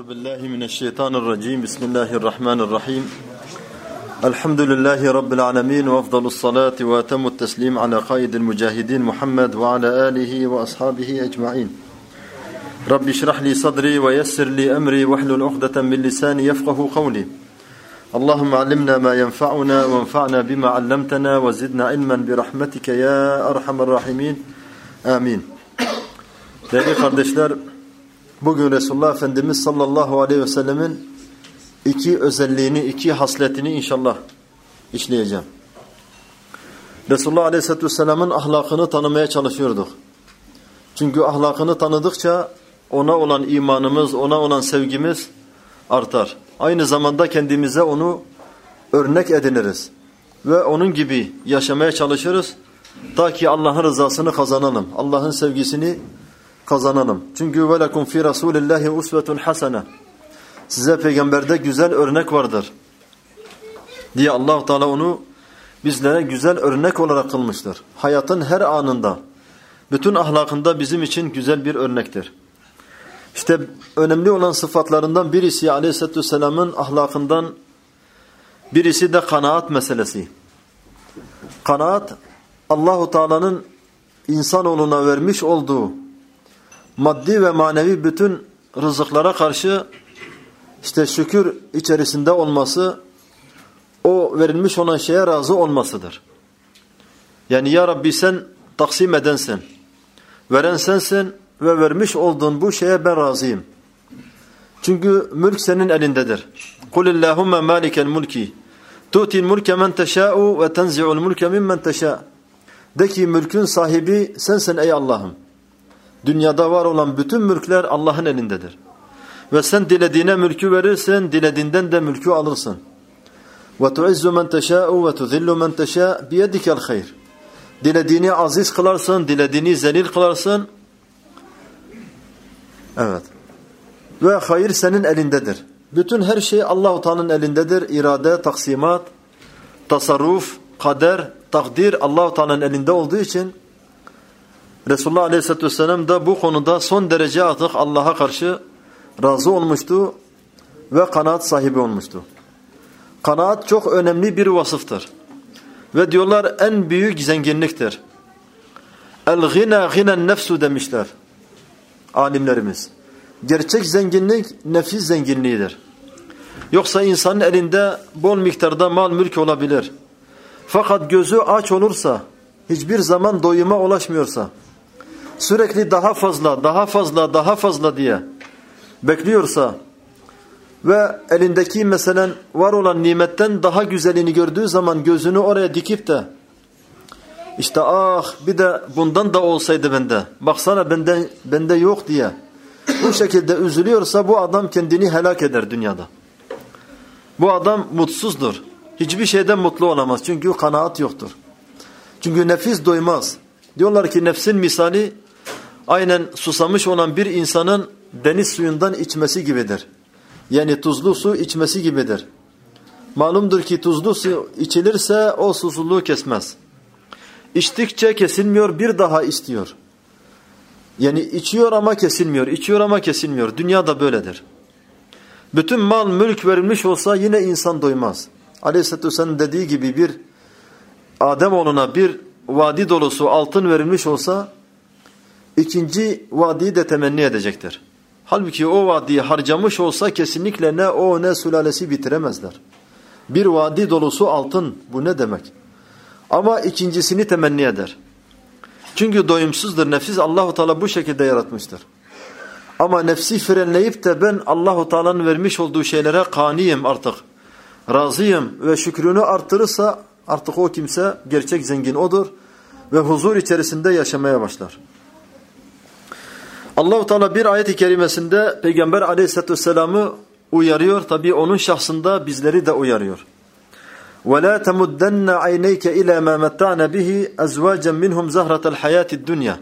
Euzu billahi mineşşeytanirracim. Bismillahirrahmanirrahim. Elhamdülillahi rabbil alamin ve efdalus salati ve etemut teslim ala kaidil mücahidin Muhammed ve ala alihi ve ashabihi ecmaîn. Rabbi şrah li sadri ve yessir li emri ve hlul ukdeten min lisani yefkahu kavli. Allahumme allimna ma yenfa'una ve enfa'na bima 'allamtana ve zidna ilmen bi rahmetike ya erhamer rahimin. Amin. Değerli kardeşler, bugün Resulullah Efendimiz sallallahu aleyhi ve sellemin iki özelliğini, iki hasletini inşallah işleyeceğim. Resulullah aleyhisselatü vesselamın ahlakını tanımaya çalışıyorduk. Çünkü ahlakını tanıdıkça ona olan imanımız, ona olan sevgimiz artar. Aynı zamanda kendimize onu örnek ediniriz. Ve onun gibi yaşamaya çalışırız. Ta ki Allah'ın rızasını kazanalım. Allah'ın sevgisini kazanalım. Çünkü وَلَكُمْ فِي رَسُولِ اللّٰهِ اُسْوَةٌ حَسَنَةٌ Size peygamberde güzel örnek vardır diye Allah-u Teala onu bizlere güzel örnek olarak kılmıştır. Hayatın her anında, bütün ahlakında bizim için güzel bir örnektir. İşte önemli olan sıfatlarından birisi Aleyhisselatü Vesselam'ın ahlakından birisi de kanaat meselesi. Kanaat, Allah-u Teala'nın insanoğluna vermiş olduğu maddi ve manevi bütün rızıklara karşı işte şükür içerisinde olması, o verilmiş olan şeye razı olmasıdır. Yani ya Rabbi sen taksim edensin, veren sensin ve vermiş olduğun bu şeye ben razıyım. Çünkü mülk senin elindedir. قُلِ اللّٰهُمَّ مَالِكَ الْمُلْكِ تُؤْتِي الْمُلْكَ مَنْ تَشَاءُ وَتَنْزِعُ الْمُلْكَ مِمَّنْ تَشَاءُ De ki mülkün sahibi sensin ey Allah'ım. Dünyada var olan bütün mülkler Allah'ın elindedir. Ve sen dilediğine mülkü verirsin, dilediğinden de mülkü alırsın. وَتُعِزُّ مَنْ تَشَاءُ وَتُذِلُّ مَنْ تَشَاءُ بِيَدِكَ الْخَيْرِ Dilediğini aziz kılarsın, dilediğini zelil kılarsın. Evet. Ve hayır senin elindedir. Bütün her şey Allah-u Teala'nın elindedir. İrade, taksimat, tasarruf, kader, takdir Allah-u Teala'nın elinde olduğu için Resulullah Aleyhisselatü Vesselam da bu konuda son derece artık Allah'a karşı razı olmuştu ve kanaat sahibi olmuştu. Kanaat çok önemli bir vasıftır. Ve diyorlar en büyük zenginliktir. El-gina ginen nefsu demişler alimlerimiz. Gerçek zenginlik nefis zenginliğidir. Yoksa insanın elinde bol miktarda mal mülk olabilir. Fakat gözü aç olursa, hiçbir zaman doyuma ulaşmıyorsa, sürekli daha fazla, daha fazla, daha fazla diye bekliyorsa ve elindeki mesela var olan nimetten daha güzelini gördüğü zaman gözünü oraya dikip de işte bir de bundan da olsaydı bende, baksana bende yok diye bu şekilde üzülüyorsa bu adam kendini helak eder dünyada. Bu adam mutsuzdur. Hiçbir şeyden mutlu olamaz. Çünkü kanaat yoktur. Çünkü nefis doymaz. Diyorlar ki nefsin misali aynen susamış olan bir insanın deniz suyundan içmesi gibidir. Yani tuzlu su içmesi gibidir. Malumdur ki tuzlu su içilirse o susuzluğu kesmez. İçtikçe kesilmiyor, bir daha istiyor. Yani içiyor ama kesilmiyor, içiyor ama kesilmiyor. Dünya da böyledir. Bütün mal, mülk verilmiş olsa yine insan doymaz. Aleyhisselatü Vesselam dediği gibi bir Ademoğluna bir vadi dolusu altın verilmiş olsa ikinci vadiyi de temenni edecektir. Halbuki o vadiyi harcamış olsa kesinlikle ne o ne sülalesi bitiremezler. Bir vadi dolusu altın bu ne demek? Ama ikincisini temenni eder. Çünkü doyumsuzdur nefis, Allah-u Teala bu şekilde yaratmıştır. Ama nefsi frenleyip de ben Allah-u Teala'nın vermiş olduğu şeylere kaniyim artık, razıyım ve şükrünü arttırırsa artık o kimse gerçek zengin odur ve huzur içerisinde yaşamaya başlar. Allah-u Teala bir ayet-i kerimesinde Peygamber Aleyhisselatü Vesselam'ı uyarıyor. Tabi onun şahsında bizleri de uyarıyor. وَلَا تَمُدَّنَّ عَيْنَيْكَ إِلَى مَا مَتَّعْنَ بِهِ أَزْوَاجًا مِنْهُمْ زَهْرَةَ الْحَيَاةِ الدُّنْيَا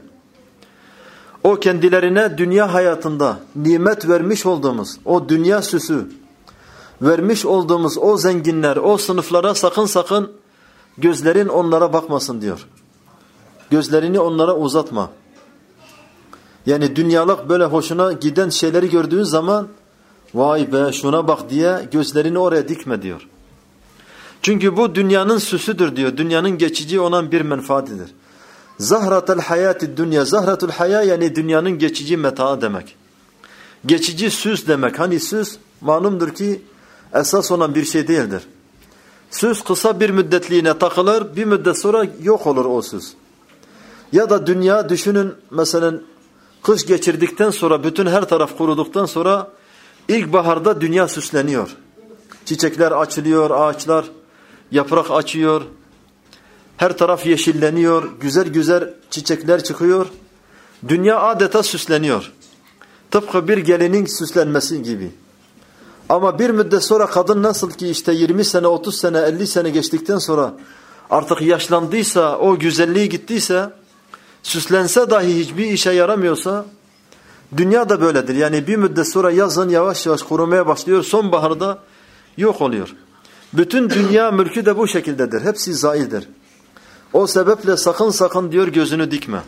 O kendilerine dünya hayatında nimet vermiş olduğumuz, o dünya süsü vermiş olduğumuz o zenginler, o sınıflara sakın gözlerin onlara bakmasın diyor. Gözlerini onlara uzatma. Yani dünyalık böyle hoşuna giden şeyleri gördüğün zaman vay be şuna bak diye gözlerini oraya dikme diyor. Çünkü bu dünyanın süsüdür diyor. Dünyanın geçici olan bir menfaatidir. Zahratel hayatid dünya. Zahratul haya yani dünyanın geçici metaı demek. Geçici süs demek. Hani süs malumdur ki esas olan bir şey değildir. Süs kısa bir müddetliğine takılır, bir müddet sonra yok olur o süs. Ya da dünya düşünün mesela kış geçirdikten sonra bütün her taraf kuruduktan sonra ilkbaharda dünya süsleniyor. Çiçekler açılıyor, ağaçlar yaprak açıyor. Her taraf yeşilleniyor, güzel güzel çiçekler çıkıyor. Dünya adeta süsleniyor. Tıpkı bir gelinin süslenmesi gibi. Ama bir müddet sonra kadın nasıl ki işte 20 sene, 30 sene, 50 sene geçtikten sonra artık yaşlandıysa, o güzelliği gittiyse, süslense dahi hiçbir işe yaramıyorsa, dünya da böyledir. Yani bir müddet sonra yazın yavaş yavaş kurumaya başlıyor, sonbaharda yok oluyor. Bütün dünya mülkü de bu şekildedir. Hepsi zaildir. O sebeple sakın sakın diyor gözünü dikme.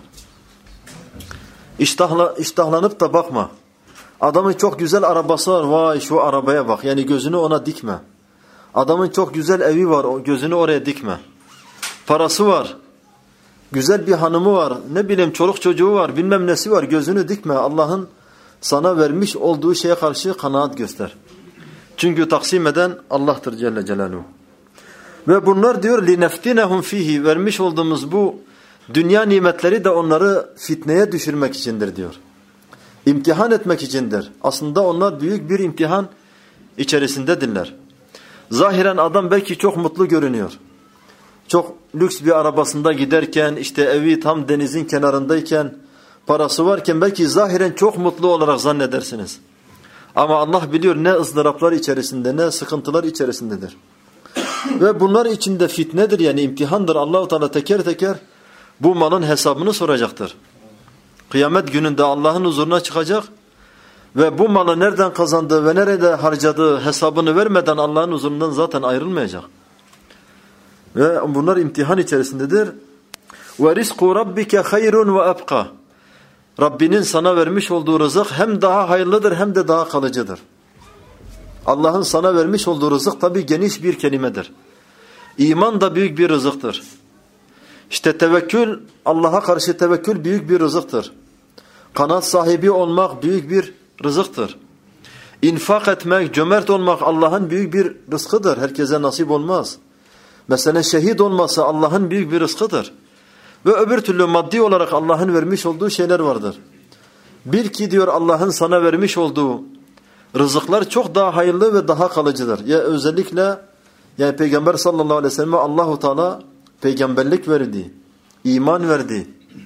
İştahlanıp da bakma. Adamın çok güzel arabası var. Vay şu arabaya bak. Yani gözünü ona dikme. Adamın çok güzel evi var. Gözünü oraya dikme. Parası var. Güzel bir hanımı var. Ne bileyim çoluk çocuğu var. Bilmem nesi var. Gözünü dikme. Allah'ın sana vermiş olduğu şeye karşı kanaat göster. Çünkü taksim eden Allah'tır Celle Celaluhu. Ve bunlar diyor lineftinehum fihi, vermiş olduğumuz bu dünya nimetleri de onları fitneye düşürmek içindir diyor. İmtihan etmek içindir. Aslında onlar büyük bir imtihan içerisindedirler. Zahiren adam belki çok mutlu görünüyor. Çok lüks bir arabasında giderken, işte evi tam denizin kenarındayken, parası varken belki zahiren çok mutlu olarak zannedersiniz. Ama Allah biliyor ne ızdıraplar içerisinde, ne sıkıntılar içerisindedir. Ve bunlar içinde fitnedir, yani imtihandır. Allah-u Teala teker teker bu malın hesabını soracaktır. Kıyamet gününde Allah'ın huzuruna çıkacak ve bu malı nereden kazandığı ve nerede harcadığı hesabını vermeden Allah'ın huzurundan zaten ayrılmayacak. Ve bunlar imtihan içerisindedir. وَرِزْقُ رَبِّكَ خَيْرٌ وَأَبْقَى. Rabbinin sana vermiş olduğu rızık hem daha hayırlıdır hem de daha kalıcıdır. Allah'ın sana vermiş olduğu rızık tabi geniş bir kelimedir. İman da büyük bir rızıktır. İşte tevekkül, Allah'a karşı tevekkül büyük bir rızıktır. Kanaat sahibi olmak büyük bir rızıktır. İnfak etmek, cömert olmak Allah'ın büyük bir rızkıdır. Herkese nasip olmaz. Mesela şehit olması Allah'ın büyük bir rızkıdır. Ve öbür türlü maddi olarak Allah'ın vermiş olduğu şeyler vardır. Bil ki diyor Allah'ın sana vermiş olduğu rızıklar çok daha hayırlı ve daha kalıcıdır. Ya özellikle yani Peygamber sallallahu aleyhi ve sellem'e Allahu Teala peygamberlik verdi, iman verdi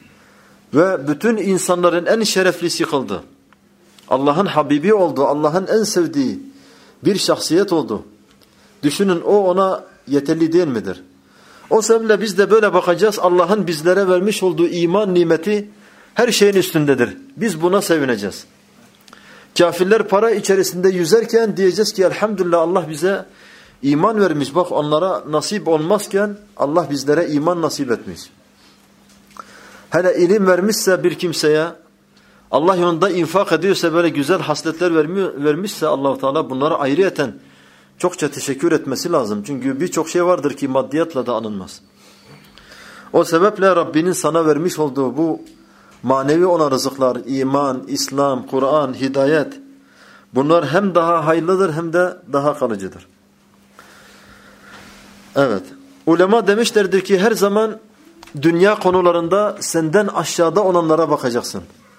ve bütün insanların en şereflisi kıldı. Allah'ın Habibi oldu, Allah'ın en sevdiği bir şahsiyet oldu. Düşünün o ona yeterli değil midir? O sebeple biz de böyle bakacağız. Allah'ın bizlere vermiş olduğu iman nimeti her şeyin üstündedir. Biz buna sevineceğiz. Kafirler para içerisinde yüzerken diyeceğiz ki elhamdülillah Allah bize iman vermiş. Bak onlara nasip olmazken Allah bizlere iman nasip etmiş. Hele ilim vermişse bir kimseye, Allah yolunda infak ediyorsa, böyle güzel hasletler vermişse Allah-u Teala bunlara ayrıyeten çokça teşekkür etmesi lazım. Çünkü birçok şey vardır ki maddiyatla da anılmaz. O sebeple Rabbinin sana vermiş olduğu bu manevi olan rızıklar, iman, İslam, Kur'an, hidayet, bunlar hem daha hayırlıdır hem de daha kalıcıdır. Evet. Ulema demişlerdir ki her zaman dünya konularında senden aşağıda olanlara bakacaksın.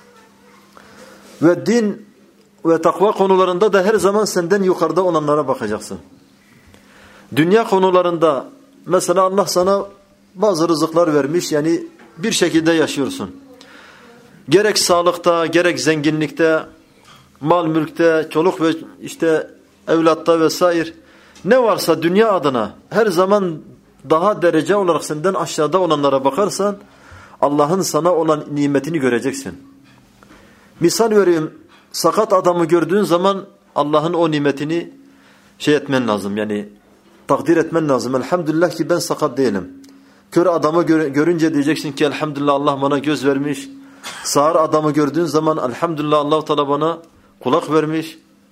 Ve din ve takva konularında da her zaman senden yukarıda olanlara bakacaksın. Dünya konularında mesela Allah sana bazı rızıklar vermiş, yani bir şekilde yaşıyorsun. Gerek sağlıkta, gerek zenginlikte, mal mülkte, çoluk ve işte evlatta vesaire ne varsa dünya adına her zaman daha derece olarak senden aşağıda olanlara bakarsan Allah'ın sana olan nimetini göreceksin. Misal vereyim, sakat adamı gördüğün zaman Allah'ın o nimetini etmen lazım, yani takdir etmen lazım. Elhamdülillah ki ben sakat değilim. Kör adamı görünce diyeceksin ki elhamdülillah Allah bana göz vermiş. Sağır adamı gördüğün zaman elhamdülillah Allah-u Teala bana kulak vermiş.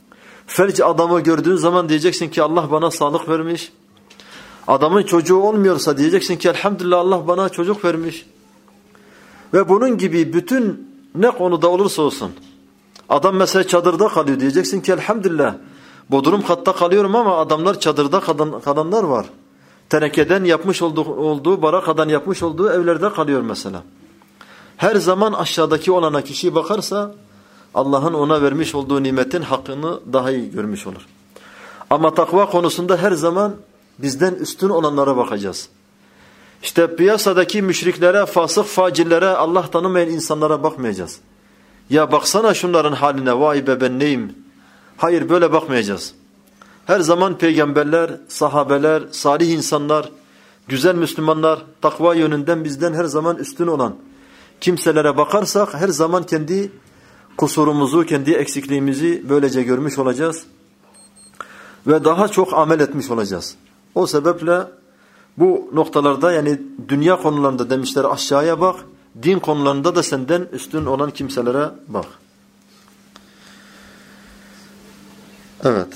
Felç adamı gördüğün zaman diyeceksin ki Allah bana sağlık vermiş. Adamın çocuğu olmuyorsa diyeceksin ki elhamdülillah Allah bana çocuk vermiş. Ve bunun gibi bütün ne konuda olursa olsun. Adam mesela çadırda kalıyor diyeceksin ki elhamdülillah bodrum katta kalıyorum ama adamlar çadırda kalanlar var. Tenekeden yapmış olduğu, barakadan yapmış olduğu evlerde kalıyor mesela. Her zaman aşağıdaki olana kişi bakarsa Allah'ın ona vermiş olduğu nimetin hakkını daha iyi görmüş olur. Ama takva konusunda her zaman bizden üstün olanlara bakacağız. İşte piyasadaki müşriklere, fasık facillere, Allah tanımayan insanlara bakmayacağız. Ya baksana şunların haline, vay be ben neyim? Hayır, böyle bakmayacağız. Her zaman peygamberler, sahabeler, salih insanlar, güzel Müslümanlar, takva yönünden bizden her zaman üstün olan kimselere bakarsak her zaman kendi kusurumuzu, kendi eksikliğimizi böylece görmüş olacağız. Ve daha çok amel etmiş olacağız. O sebeple bu noktalarda, yani dünya konularında demişler aşağıya bak, din konularında da senden üstün olan kimselere bak. Evet.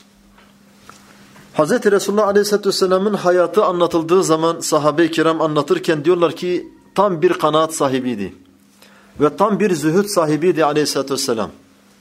Hz. Resulullah Aleyhisselatü Vesselam'ın hayatı anlatıldığı zaman sahabe-i kiram anlatırken diyorlar ki tam bir kanaat sahibiydi. Ve tam bir zühd sahibiydi Aleyhisselatü Vesselam.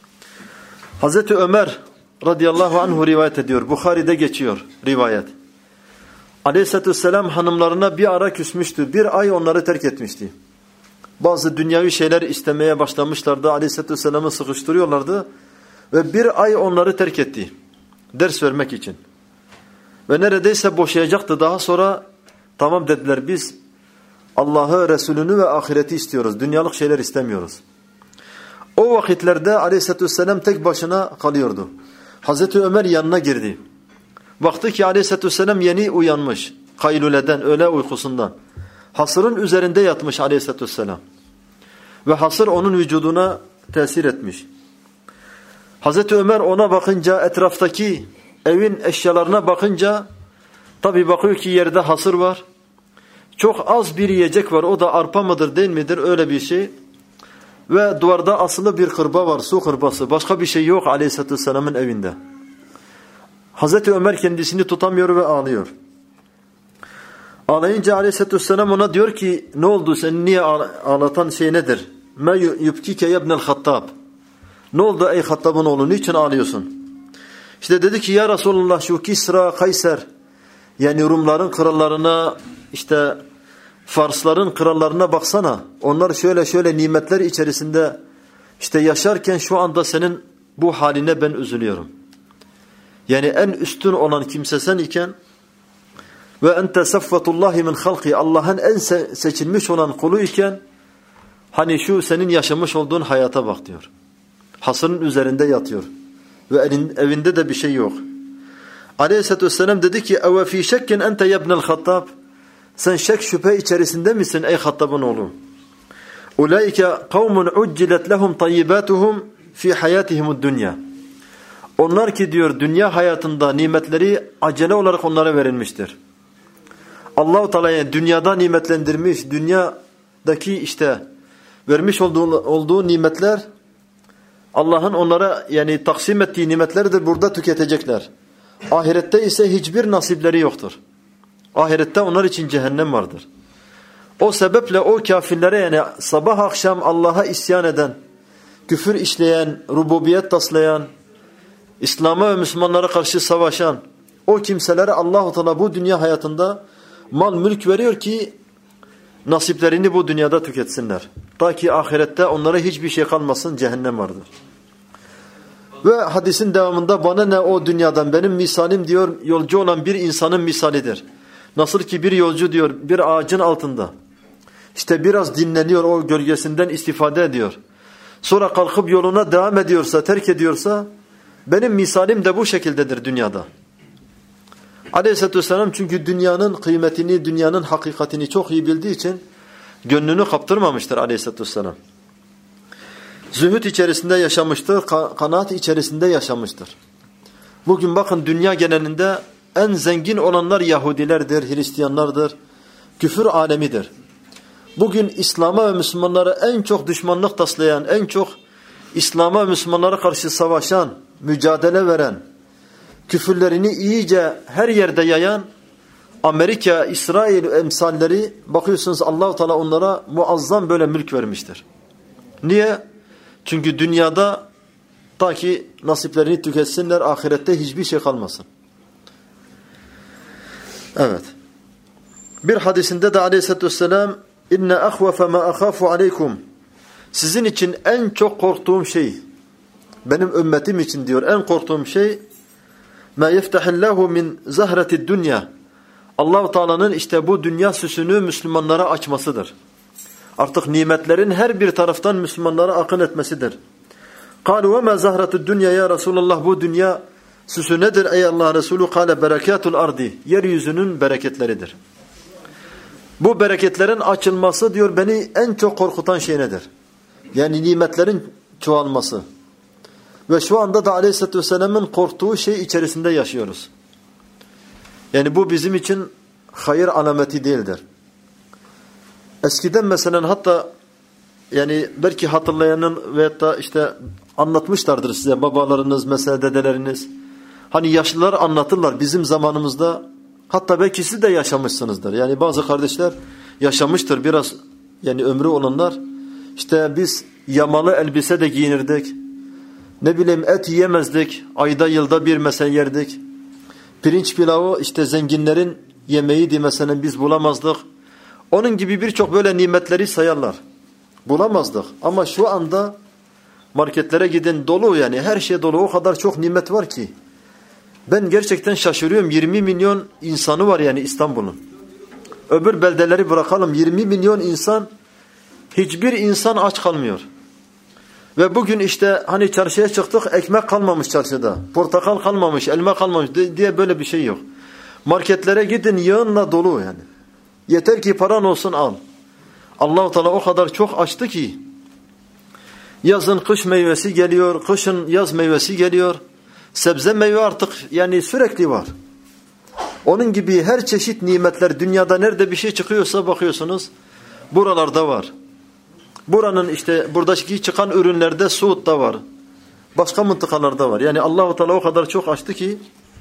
Hz. Ömer radıyallahu anhu rivayet ediyor. Bukhari'de geçiyor rivayet. Aleyhisselatü Vesselam hanımlarına bir ara küsmüştü. Bir ay onları terk etmişti. Bazı dünyavi şeyler istemeye başlamışlardı. Aleyhisselatü Vesselam'ı sıkıştırıyorlardı. Ve bir ay onları terk etti. Ders vermek için. Ve neredeyse boşayacaktı. Daha sonra tamam dediler, biz Allah'ı, Resulünü ve ahireti istiyoruz. Dünyalık şeyler istemiyoruz. O vakitlerde Aleyhisselatü Vesselam tek başına kalıyordu. Hazreti Ömer yanına girdi. Baktı ki Aleyhisselatü Vesselam yeni uyanmış. Kayluleden, öğle uykusundan. Hasırın üzerinde yatmış Aleyhisselatü Vesselam. Ve hasır onun vücuduna tesir etmiş. Hazreti Ömer ona bakınca, etraftaki evin eşyalarına bakınca, tabi bakıyor ki yerde hasır var. Çok az bir yiyecek var. O da arpa mıdır değil midir, öyle bir şey. Ve duvarda asılı bir kırba var, su kırbası. Başka bir şey yok Aleyhisselatü Vesselam'ın evinde. Hazreti Ömer kendisini tutamıyor ve ağlıyor. Ağlayınca Aleyhisselatü Vesselam ona diyor ki ne oldu, seni niye ağlatan şey nedir? مَا يُبْكِكَ يَبْنَ الْخَطَّابِ Ne oldu ey Hattab'ın oğlu, niçin ağlıyorsun? İşte dedi ki ya Resulullah, şu Kisra, Kayser, yani Rumların krallarına, işte Farsların krallarına baksana. Onlar şöyle şöyle nimetler içerisinde işte yaşarken şu anda senin bu haline ben üzülüyorum. Yani en üstün olan kimse sen iken ve ente saffatullahi min halki, Allah'ın en seçilmiş olan kulu iken hani şu senin yaşamış olduğun hayata bak diyor. Hasırın üzerinde yatıyor ve evinde de bir şey yok. Aleyhisselatü Vesselam dedi ki اَوَ ف۪ي شَكٍ اَنْتَ يَبْنَ الْخَطَّابِ Sen şek şüphe içerisinde misin ey Hattab'ın oğlu? اُولَٰئِكَ قَوْمٌ عُجِّلَتْ لَهُمْ طَيِّبَاتُهُمْ ف۪ي حَيَاتِهِمُ الدُّنْيَا Onlar ki diyor dünya hayatında nimetleri acele olarak onlara verilmiştir. Allah-u Teala'ya dünyada nimetlendirmiş, dünyadaki işte vermiş olduğu nimetler Allah'ın onlara yani taksim ettiği nimetlerdir, burada tüketecekler. Ahirette ise hiçbir nasipleri yoktur. Ahirette onlar için cehennem vardır. O sebeple o kafirlere, yani sabah akşam Allah'a isyan eden, küfür işleyen, rububiyet taslayan, İslam'a ve Müslümanlara karşı savaşan o kimselere Allah-u Teala bu dünya hayatında mal mülk veriyor ki nasiplerini bu dünyada tüketsinler. Ta ki ahirette onlara hiçbir şey kalmasın, cehennem vardır. Ve hadisin devamında bana ne o dünyadan, benim misalim diyor yolcu olan bir insanın misalidir. Nasıl ki bir yolcu diyor bir ağacın altında işte biraz dinleniyor, o gölgesinden istifade ediyor. Sonra kalkıp yoluna devam ediyorsa, terk ediyorsa benim misalim de bu şekildedir dünyada. Aleyhisselatü Vesselam çünkü dünyanın kıymetini, dünyanın hakikatini çok iyi bildiği için gönlünü kaptırmamıştır Aleyhisselatü Vesselam. Zühd içerisinde yaşamıştır, kanaat içerisinde yaşamıştır. Bugün bakın dünya genelinde en zengin olanlar Yahudilerdir, Hristiyanlardır, küfür alemidir. Bugün İslam'a ve Müslümanlara en çok düşmanlık taslayan, en çok İslam'a ve Müslümanlara karşı savaşan, mücadele veren, küfürlerini iyice her yerde yayan Amerika, İsrail emsalleri, bakıyorsunuz Allah-u Teala onlara muazzam böyle mülk vermiştir. Niye? Çünkü dünyada ta ki nasiplerini tüketsinler, ahirette hiçbir şey kalmasın. Evet. Bir hadisinde de aleyhissalatü vesselam inne ahvefe ma akhafu aleykum, sizin için en çok korktuğum şey, benim ümmetim için diyor, en korktuğum şey ma yeftahillahu min zahretid dünya, Allah-u Teala'nın işte bu dünya süsünü Müslümanlara açmasıdır. Artık nimetlerin her bir taraftan Müslümanlara akın etmesidir. قالوا وما زهرة الدنيا ya Resulallah, bu dünya süsü nedir ey Allah Resulü? Kale berekatul ardi, yeryüzünün bereketleridir. Bu bereketlerin açılması diyor beni en çok korkutan şey nedir? Yani nimetlerin çoğalması. Ve şu anda da Aleyhisselatü Vesselam'ın korktuğu şey içerisinde yaşıyoruz. Yani bu bizim için hayır alameti değildir. Eskiden mesela hatta yani belki hatırlayanın veyahut da işte anlatmışlardır size babalarınız, mesela dedeleriniz. Hani yaşlılar anlatırlar bizim zamanımızda, hatta belki siz de yaşamışsınızdır. Yani bazı kardeşler yaşamıştır biraz, yani ömrü olanlar. İşte biz yamalı elbise de giyinirdik. Ne bileyim et yiyemezdik. Ayda yılda bir mesela yerdik. Pirinç pilavı işte zenginlerin yemeğiydi mesela, biz bulamazdık. Onun gibi birçok böyle nimetleri sayarlar. Bulamazdık. Ama şu anda marketlere gidin dolu, yani her şey dolu. O kadar çok nimet var ki. Ben gerçekten şaşırıyorum. 20 milyon insanı var yani İstanbul'un. Öbür beldeleri bırakalım. 20 milyon insan, hiçbir insan aç kalmıyor. Ve bugün işte hani çarşıya çıktık, ekmek kalmamış çarşıda. Portakal kalmamış, elma kalmamış diye böyle bir şey yok. Marketlere gidin yığınla dolu yani. Yeter ki paran olsun al. Allah-u Teala o kadar çok açtı ki yazın kış meyvesi geliyor, kışın yaz meyvesi geliyor. Sebze meyve artık yani sürekli var. Onun gibi her çeşit nimetler, dünyada nerede bir şey çıkıyorsa bakıyorsunuz buralarda var. Buranın işte buradaki çıkan ürünlerde Suud'da var. Başka mıntıkalarda var. Yani Allah-u Teala o kadar çok açtı ki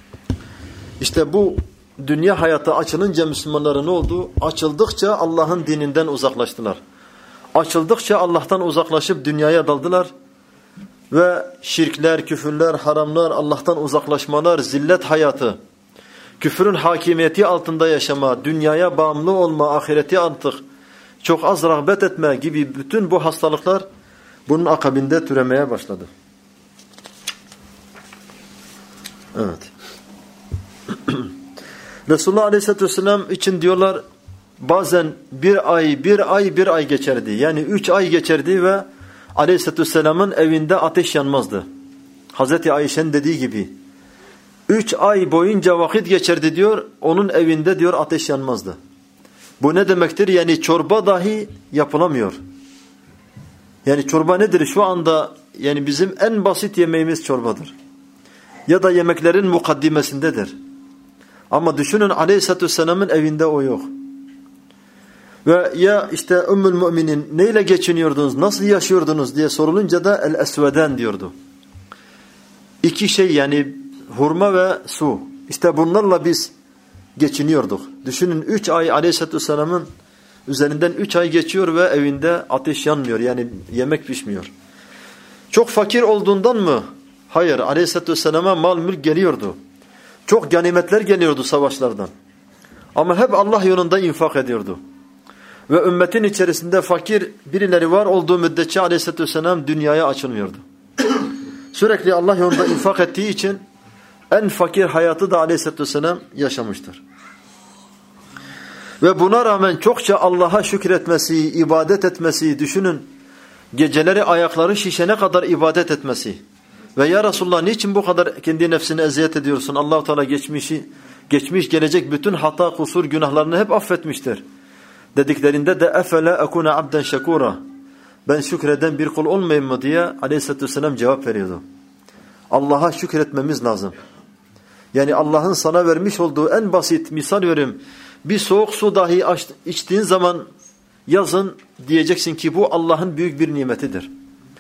işte bu dünya hayatı açılınca Müslümanların ne oldu? Açıldıkça Allah'ın dininden uzaklaştılar. Açıldıkça Allah'tan uzaklaşıp dünyaya daldılar. Ve şirkler, küfürler, haramlar, Allah'tan uzaklaşmalar, zillet hayatı, küfrün hakimiyeti altında yaşama, dünyaya bağımlı olma, ahireti artık çok az rağbet etme gibi bütün bu hastalıklar bunun akabinde türemeye başladı. Evet. Resulullah Aleyhisselatü Vesselam için diyorlar bazen bir ay geçerdi. Yani 3 ay geçerdi ve Aleyhisselatü Vesselam'ın evinde ateş yanmazdı. Hazreti Ayşe'nin dediği gibi 3 ay boyunca vakit geçerdi diyor, onun evinde diyor ateş yanmazdı. Bu ne demektir? Yani çorba dahi yapılamıyor. Yani çorba nedir? Şu anda yani bizim en basit yemeğimiz çorbadır. Ya da yemeklerin mukaddimesindedir. Ama düşünün Aleyhisselatü Vesselam'ın evinde o yok. Ve ya işte Ümmül Müminin neyle geçiniyordunuz, nasıl yaşıyordunuz diye sorulunca da el-esveden diyordu. 2 şey yani hurma ve su. İşte bunlarla biz geçiniyorduk. Düşünün 3 ay Aleyhisselatü Vesselam'ın üzerinden 3 ay geçiyor ve evinde ateş yanmıyor. Yani yemek pişmiyor. Çok fakir olduğundan mı? Hayır. Aleyhisselatü Vesselam'a mal mülk geliyordu. Çok ganimetler geliyordu savaşlardan. Ama hep Allah yolunda infak ediyordu. Ve ümmetin içerisinde fakir birileri var olduğu müddetçe Aleyhisselatü Vesselam dünyaya açılmıyordu. Sürekli Allah yolunda infak ettiği için en fakir hayatı da Aleyhisselatü Vesselam yaşamıştır. Ve buna rağmen çokça Allah'a şükretmesi, ibadet etmesi, düşünün geceleri ayakları şişene kadar ibadet etmesi. Ve ya Resulullah niçin bu kadar kendi nefsine eziyet ediyorsun? Allah-u Teala geçmiş gelecek bütün hata, kusur, günahlarını hep affetmiştir. Dediklerinde de efele ekuna abden şekura, ben şükreden bir kul olmayayım mı diye Aleyhisselatü Vesselam cevap veriyordu. Allah'a şükretmemiz lazım. Yani Allah'ın sana vermiş olduğu en basit misal veriyorum. Bir soğuk su dahi içtiğin zaman yazın diyeceksin ki bu Allah'ın büyük bir nimetidir.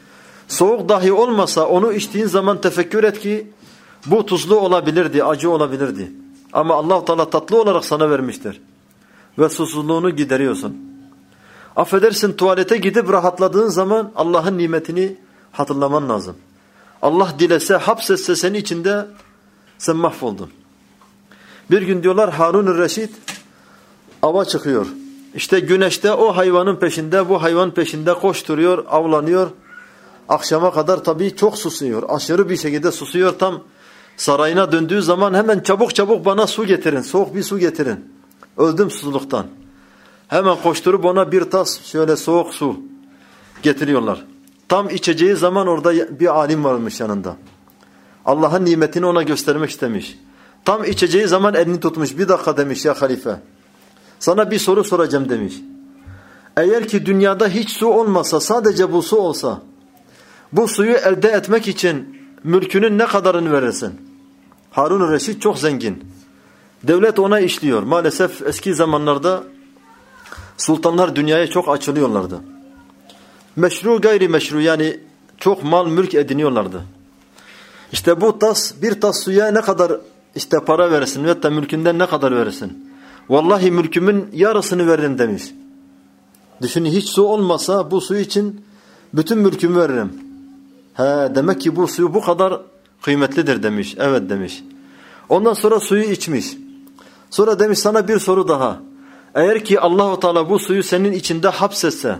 Soğuk dahi olmasa onu içtiğin zaman tefekkür et ki bu tuzlu olabilirdi, acı olabilirdi. Ama Allah Teala tatlı olarak sana vermiştir. Ve susuzluğunu gideriyorsun. Affedersin, tuvalete gidip rahatladığın zaman Allah'ın nimetini hatırlaman lazım. Allah dilese, hapsetse seni içinde, sen mahvoldun. Bir gün diyorlar Harun-ı Reşid ava çıkıyor. İşte güneşte o hayvanın peşinde, bu hayvanın peşinde koşturuyor, avlanıyor. Akşama kadar tabii çok susuyor. Aşırı bir şekilde susuyor. Tam sarayına döndüğü zaman hemen çabuk bana su getirin. Soğuk bir su getirin. Öldüm susuzluktan. Hemen koşturup ona bir tas şöyle soğuk su getiriyorlar. Tam içeceği zaman orada bir alim varmış yanında. Allah'ın nimetini ona göstermek istemiş. Tam içeceği zaman elini tutmuş. Bir dakika demiş ya halife. Sana bir soru soracağım demiş. Eğer ki dünyada hiç su olmasa, sadece bu su olsa, bu suyu elde etmek için mülkünün ne kadarını verirsin? Harun-ı Reşid çok zengin. Devlet ona işliyor. Maalesef eski zamanlarda sultanlar dünyaya çok açılıyorlardı. Meşru gayrimeşru, yani çok mal mülk ediniyorlardı. İşte bu bir tas suya ne kadar işte para verirsin ve da mülkünden ne kadar verirsin? Vallahi mülkümün yarısını veririm demiş. Düşünün, hiç su olmasa bu su için bütün mülkümü veririm. Demek ki bu suyu bu kadar kıymetlidir demiş. Evet demiş. Ondan sonra suyu içmiş. Sonra demiş sana bir soru daha. Eğer ki Allah-u Teala bu suyu senin içinde hapsetse,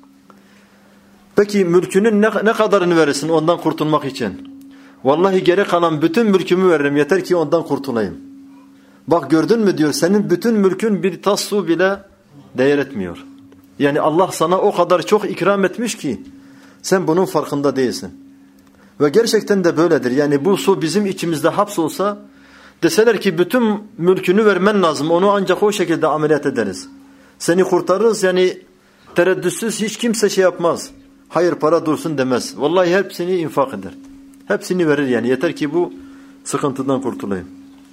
peki mülkünün ne kadarını verirsin ondan kurtulmak için? Vallahi geri kalan bütün mülkümü veririm, yeter ki ondan kurtulayım. Bak gördün mü diyor, senin bütün mülkün bir tas su bile değer etmiyor. Yani Allah sana o kadar çok ikram etmiş ki sen bunun farkında değilsin. Ve gerçekten de böyledir. Yani bu su bizim içimizde hapsolsa, deseler ki bütün mülkünü vermen lazım, onu ancak o şekilde ameliyat ederiz. Seni kurtarırız, yani tereddütsüz hiç kimse şey yapmaz. Hayır para dursun demez. Vallahi hepsini infak eder. Hepsini verir yani, yeter ki bu sıkıntıdan kurtulayım.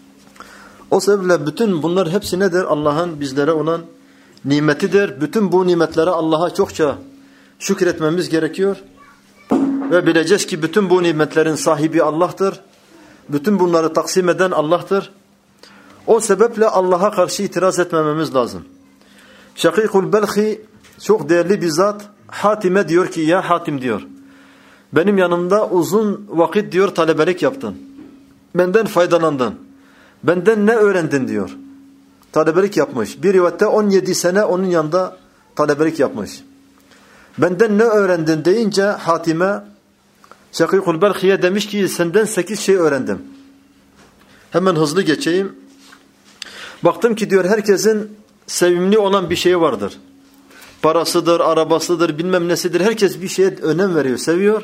O sebeple bütün bunlar hepsi nedir? Allah'ın bizlere olan nimetidir. Bütün bu nimetlere Allah'a çokça şükretmemiz gerekiyor. Ve bileceğiz ki bütün bu nimetlerin sahibi Allah'tır. Bütün bunları taksim eden Allah'tır. O sebeple Allah'a karşı itiraz etmememiz lazım. Şakîkul Belhi çok değerli bir zat, Hatim'e diyor ki, ya Hatim diyor, benim yanımda uzun vakit diyor talebelik yaptın. Benden faydalandın. Benden ne öğrendin diyor. Talebelik yapmış. Bir rivayette 17 sene onun yanında talebelik yapmış. Benden ne öğrendin deyince Hatim'e, Şakîkul Belhi'ye demiş ki senden 8 şey öğrendim. Hemen hızlı geçeyim. Baktım ki diyor herkesin sevimli olan bir şeyi vardır. Parasıdır, arabasıdır, bilmem nesidir. Herkes bir şeye önem veriyor, seviyor.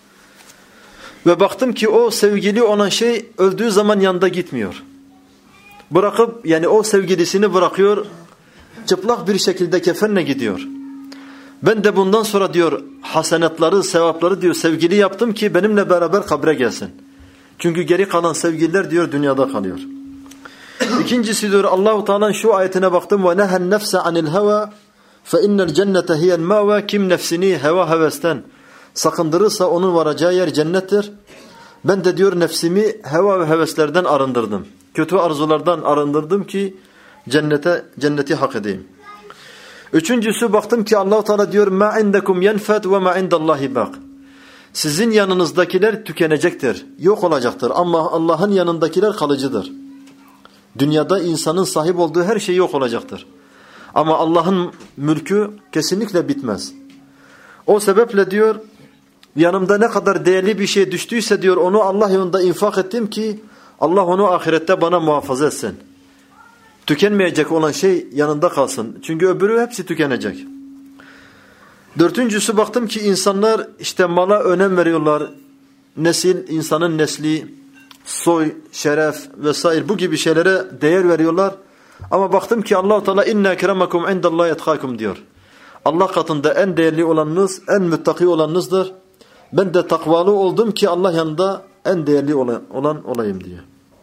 Ve baktım ki o sevgili olan şey öldüğü zaman yanında gitmiyor. Bırakıp, yani o sevgilisini bırakıyor, çıplak bir şekilde kefenle gidiyor. Ben de bundan sonra diyor hasenatları, sevapları diyor sevgili yaptım ki benimle beraber kabre gelsin. Çünkü geri kalan sevgililer diyor dünyada kalıyor. İkincisi diyor Allah-u Teala'nın şu ayetine baktım. Ve nehen nefse anil heva fe innel cennete hiyel ma've. Kim nefsini heva hevesten sakındırırsa onun varacağı yer cennettir. Ben de diyor nefsimi heva ve heveslerden arındırdım. Kötü arzulardan arındırdım ki cenneti hak edeyim. Üçüncüsü baktım ki Allah-u Teala diyor ma indekum yenfed ve ma indallahi bak. Sizin yanınızdakiler tükenecektir, yok olacaktır ama Allah'ın yanındakiler kalıcıdır. Dünyada insanın sahip olduğu her şey yok olacaktır. Ama Allah'ın mülkü kesinlikle bitmez. O sebeple diyor yanımda ne kadar değerli bir şey düştüyse diyor onu Allah yolunda infak ettim ki Allah onu ahirette bana muhafaza etsin. Tükenmeyecek olan şey yanında kalsın. Çünkü öbürü hepsi tükenecek. Dördüncüsü baktım ki insanlar işte mala önem veriyorlar. Nesil, insanın nesli, soy, şeref vesaire bu gibi şeylere değer veriyorlar. Ama baktım ki Allah-u Teala inna ekremakum indallahi etkakum diyor. Allah katında en değerli olanınız, en müttaki olanınızdır. Ben de takvalı oldum ki Allah yanında en değerli olan olayım diyor.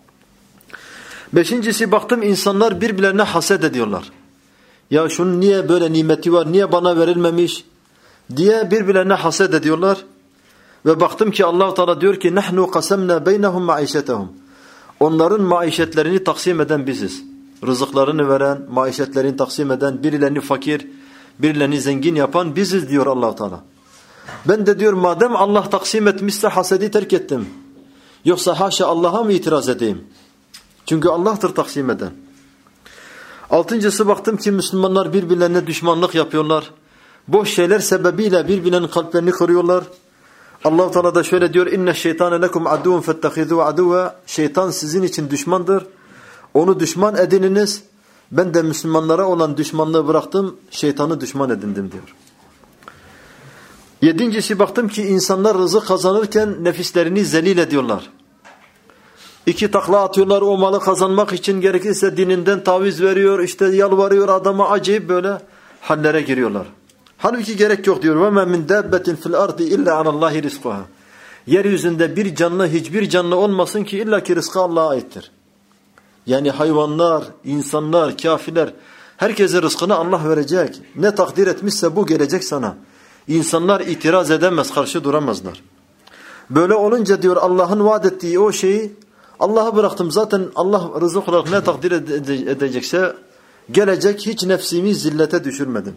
Beşincisi baktım insanlar birbirlerine haset ediyorlar. Ya şunun niye böyle nimeti var, niye bana verilmemiş diye birbirlerine haset ediyorlar. Ve baktım ki Allah-u Teala diyor ki nahnu qasamna beynehum maişetehum. Onların maişetlerini taksim eden biziz. Rızıklarını veren, maişetlerini taksim eden, birilerini fakir, birilerini zengin yapan biziz diyor Allah-u Teala. Ben de diyor madem Allah taksim etmişse hasedi terk ettim. Yoksa haşa Allah'a mı itiraz edeyim? Çünkü Allah'tır taksim eden. Altıncısı baktım ki Müslümanlar birbirlerine düşmanlık yapıyorlar. Boş şeyler sebebiyle birbirlerinin kalplerini kırıyorlar. Allah-u Teala da şöyle diyor: "İnne şeytane lekum aduvun fettehizu aduve." Şeytan sizin için düşmandır. Onu düşman edininiz. Ben de Müslümanlara olan düşmanlığı bıraktım, şeytanı düşman edindim diyor. Yedincisi baktım ki insanlar rızık kazanırken nefislerini zelil ediyorlar. İki takla atıyorlar o malı kazanmak için, gerekirse dininden taviz veriyor, işte yalvarıyor adama, acayip böyle hallere giriyorlar. Halbuki gerek yok diyor. وَمَا مِنْ دَابَّةٍ فِي الْأَرْضِ إِلَّا عَنَ اللّٰهِ رِزْقُهَا. Yeryüzünde bir canlı, hiçbir canlı olmasın ki illa ki rızkı Allah'a aittir. Yani hayvanlar, insanlar, kafirler, herkese rızkını Allah verecek. Ne takdir etmişse bu gelecek sana. İnsanlar itiraz edemez, karşı duramazlar. Böyle olunca diyor Allah'ın vaat ettiği o şeyi Allah'a bıraktım. Zaten Allah rızık olarak ne takdir edecekse gelecek, hiç nefsimi zillete düşürmedim.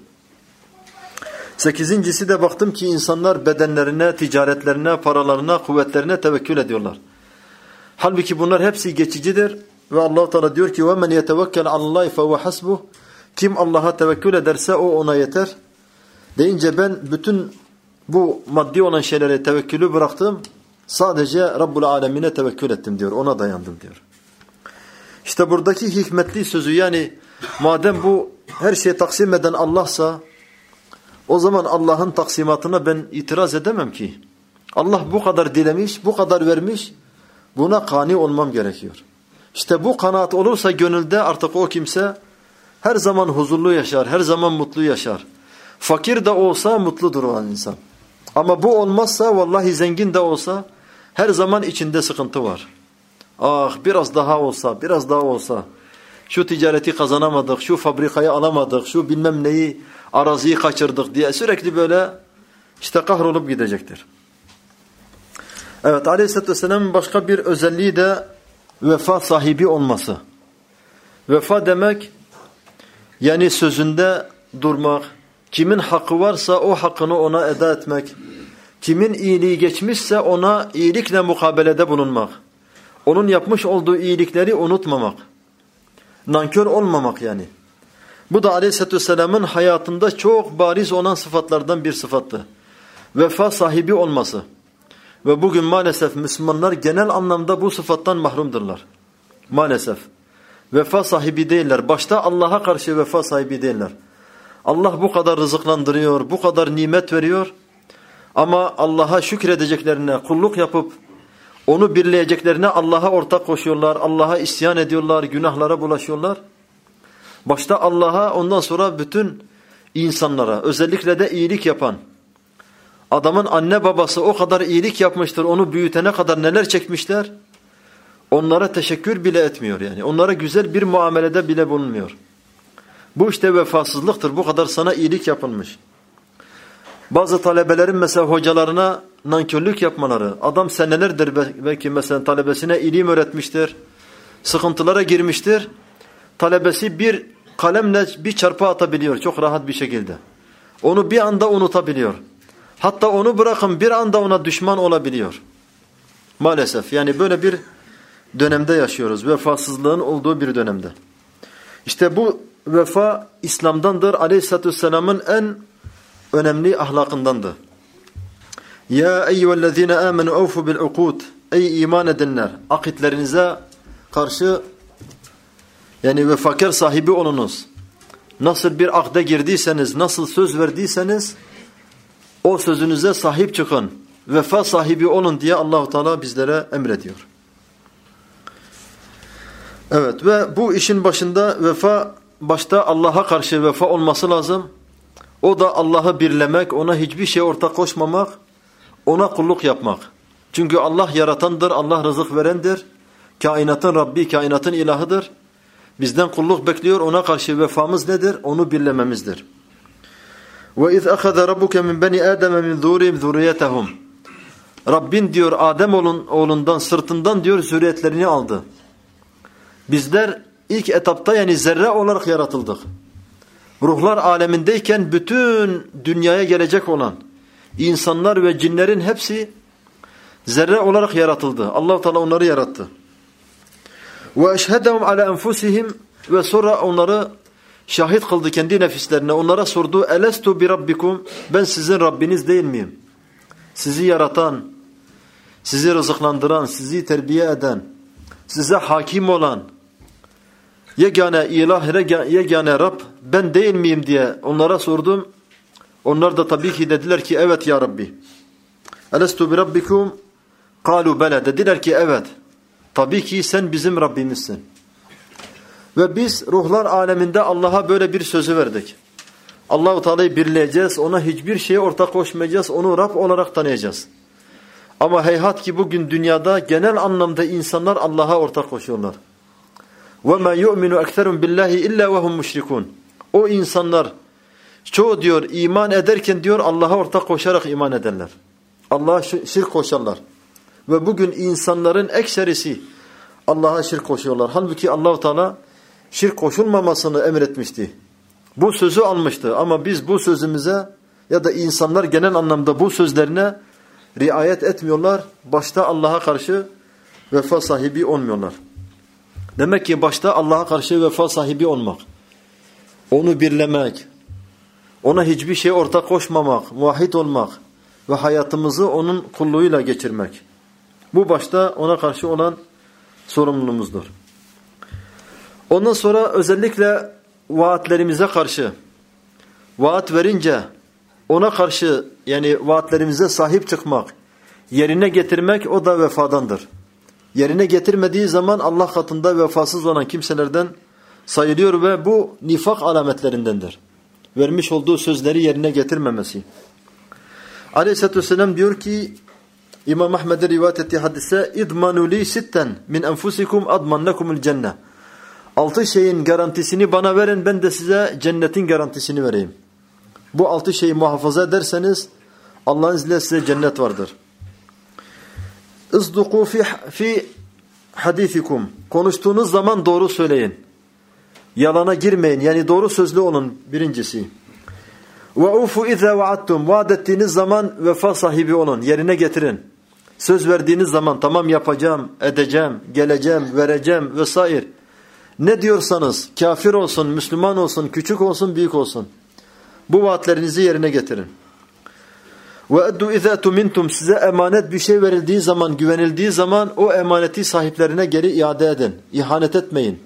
Sekizincisi de baktım ki insanlar bedenlerine, ticaretlerine, paralarına, kuvvetlerine tevekkül ediyorlar. Halbuki bunlar hepsi geçicidir. Ve Allah-u Teala diyor ki وَمَنْ يَتَوَكَّلْ عَلَى اللّٰهِ فَهُوَ حَسْبُهُ. Kim Allah'a tevekkül ederse o ona yeter. Deyince ben bütün bu maddi olan şeylere tevekkülü bıraktım. Sadece Rabbul Alemine tevekkül ettim diyor. Ona dayandım diyor. İşte buradaki hikmetli sözü, yani madem bu her şeyi taksim eden Allah'sa o zaman Allah'ın taksimatına ben itiraz edemem ki. Allah bu kadar dilemiş, bu kadar vermiş. Buna kani olmam gerekiyor. İşte bu kanaat olursa gönülde artık o kimse her zaman huzurlu yaşar, her zaman mutlu yaşar. Fakir de olsa mutludur o insan. Ama bu olmazsa vallahi zengin de olsa her zaman içinde sıkıntı var. Ah biraz daha olsa, biraz daha olsa. Şu ticareti kazanamadık, şu fabrikayı alamadık, şu bilmem neyi, araziyi kaçırdık diye sürekli böyle işte kahrolup gidecektir. Evet, Aleyhisselatü Vesselam'ın başka bir özelliği de vefa sahibi olması. Vefa demek yani sözünde durmak, kimin hakkı varsa o hakkını ona eda etmek, kimin iyiliği geçmişse ona iyilikle mukabelede bulunmak, onun yapmış olduğu iyilikleri unutmamak, nankör olmamak yani. Bu da Aleyhisselatü Vesselam'ın hayatında çok bariz olan sıfatlardan bir sıfattı. Vefa sahibi olması. Ve bugün maalesef Müslümanlar genel anlamda bu sıfattan mahrumdurlar. Maalesef. Vefa sahibi değiller. Başta Allah'a karşı vefa sahibi değiller. Allah bu kadar rızıklandırıyor, bu kadar nimet veriyor. Ama Allah'a şükredeceklerine, kulluk yapıp onu birleyeceklerine Allah'a ortak koşuyorlar. Allah'a isyan ediyorlar, günahlara bulaşıyorlar. Başta Allah'a, ondan sonra bütün insanlara, özellikle de iyilik yapan. Adamın anne babası o kadar iyilik yapmıştır, onu büyütene kadar neler çekmişler. Onlara teşekkür bile etmiyor yani. Onlara güzel bir muamelede bile bulunmuyor. Bu işte vefasızlıktır. Bu kadar sana iyilik yapılmış. Bazı talebelerin mesela hocalarına nankörlük yapmaları. Adam senelerdir belki mesela talebesine ilim öğretmiştir. Sıkıntılara girmiştir. Talebesi bir kalemle bir çarpı atabiliyor çok rahat bir şekilde. Onu bir anda unutabiliyor. Hatta onu bırakın bir anda ona düşman olabiliyor. Maalesef yani böyle bir dönemde yaşıyoruz. Vefasızlığın olduğu bir dönemde. İşte bu vefa İslam'dandır. Aleyhisselatü Vesselam'ın en önemli ahlakındandır. Ya eyyühellezine amenu avfu bil ukud. Ey iman edenler, akitlerinize karşı yani vefakar sahibi olunuz. Nasıl bir akde girdiyseniz, nasıl söz verdiyseniz o sözünüze sahip çıkın. Vefa sahibi olun diye Allah-u Teala bizlere emrediyor. Evet ve bu işin başında vefa, başta Allah'a karşı vefa olması lazım. O da Allah'ı birlemek, ona hiçbir şey ortak koşmamak, ona kulluk yapmak. Çünkü Allah yaratandır, Allah rızık verendir. Kainatın Rabbi, kainatın ilahıdır. Bizden kulluk bekliyor, ona karşı vefamız nedir? Onu birlememizdir. وَاِذْ أَخَذَ رَبُّكَ مِنْ بَنِي آدَمَ مِنْ ذُورِهِمْ ذُرِّيَّتَهُمْ. Rabbin diyor Adem oğlundan, sırtından diyor zürriyetlerini aldı. Bizler ilk etapta yani zerre olarak yaratıldık. Ruhlar alemindeyken bütün dünyaya gelecek olan insanlar ve cinlerin hepsi zerre olarak yaratıldı. Allah Teala onları yarattı. Ve eşhedehum ala enfusihim ve sonra onları şahit kıldı kendi nefislerine. Onlara sordu: "Elestu bi rabbikum? Ben sizin Rabbiniz değil miyim? Sizi yaratan, sizi rızıklandıran, sizi terbiye eden, size hakim olan yegane ilah, yegane Rab ben değil miyim?" diye onlara sordum. Onlar da tabii ki dediler ki evet ya Rabbi. Elestu bi rabbikum? Kalu bela. Dediler ki evet. Tabii ki sen bizim Rabbimizsin. Ve biz ruhlar aleminde Allah'a böyle bir sözü verdik. Allah-u Teala'yı birleyeceğiz. Ona hiçbir şeye ortak koşmayacağız. Onu Rab olarak tanıyacağız. Ama heyhat ki bugün dünyada genel anlamda insanlar Allah'a ortak koşuyorlar. وَمَا يُؤْمِنُ اَكْثَرٌ بِاللّٰهِ اِلَّا وَهُمْ مُشْرِكُونَ. O insanlar çoğu diyor iman ederken diyor Allah'a ortak koşarak iman ederler. Allah'a şirk koşarlar. Ve bugün insanların ekserisi Allah'a şirk koşuyorlar. Halbuki Allah-u Teala şirk koşulmamasını emretmişti. Bu sözü almıştı ama biz bu sözümüze ya da insanlar genel anlamda bu sözlerine riayet etmiyorlar. Başta Allah'a karşı vefa sahibi olmuyorlar. Demek ki başta Allah'a karşı vefa sahibi olmak, onu birlemek, ona hiçbir şey ortak koşmamak, muvahhid olmak ve hayatımızı onun kulluğuyla geçirmek. Bu başta ona karşı olan sorumluluğumuzdur. Ondan sonra özellikle vaatlerimize karşı, vaat verince ona karşı yani vaatlerimize sahip çıkmak, yerine getirmek o da vefadandır. Yerine getirmediği zaman Allah katında vefasız olan kimselerden sayılıyor ve bu nifak alametlerindendir. Vermiş olduğu sözleri yerine getirmemesi. Aleyhisselatü Vesselam diyor ki İmam Ahmed'e rivayet ettiği hadise اِدْمَنُوا لِي سِتًّا مِنْ أَنْفُسِكُمْ أَضْمَنْ لَكُمُ الْجَنَّةِ 6 şeyin garantisini bana verin, ben de size cennetin garantisini vereyim. Bu 6 şeyi muhafaza ederseniz Allah'ın izniyle size cennet vardır. اِصْدُقُوا فِي حَدِيثِكُمْ Konuştuğunuz zaman doğru söyleyin. Yalana girmeyin. Yani doğru sözlü olun birincisi. وَاُوفُوا اِذَا وَعَدْتُمْ Vaat ettiğiniz zaman vefa sahibi olun. Yerine getirin. Söz verdiğiniz zaman tamam yapacağım, edeceğim, geleceğim, vereceğim vesaire. Ne diyorsanız kafir olsun, Müslüman olsun, küçük olsun, büyük olsun. Bu vaatlerinizi yerine getirin. وَاَدُّوا اِذَا تُمِنْتُمْ Size emanet bir şey verildiği zaman, güvenildiği zaman o emaneti sahiplerine geri iade edin. İhanet etmeyin.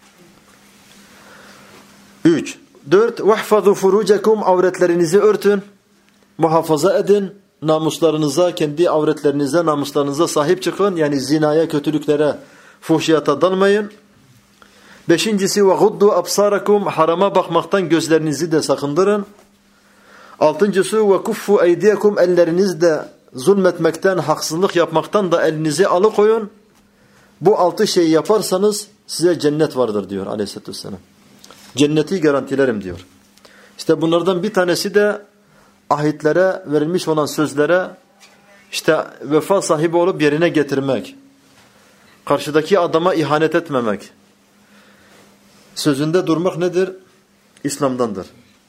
3. 4. وَحْفَظُوا فُرُوجَكُمْ Avretlerinizi örtün, muhafaza edin. Namuslarınıza, kendi avretlerinize, namuslarınıza sahip çıkın. Yani zinaya, kötülüklere, fuhşiyata dalmayın. 5.'si وَغُدُّوا أَبْصَارَكُمْ Harama bakmaktan gözlerinizi de sakındırın. 6.'sı وَكُفُّوا اَيْدِيَكُمْ Ellerinizde zulmetmekten, haksızlık yapmaktan da elinizi alıkoyun. Bu 6 şeyi yaparsanız size cennet vardır diyor Aleyhisselatü Vesselam. Cenneti garantilerim diyor. İşte bunlardan bir tanesi de ahitlere, verilmiş olan sözlere işte vefa sahibi olup yerine getirmek. Karşıdaki adama ihanet etmemek. Sözünde durmak nedir? İslam'dandır.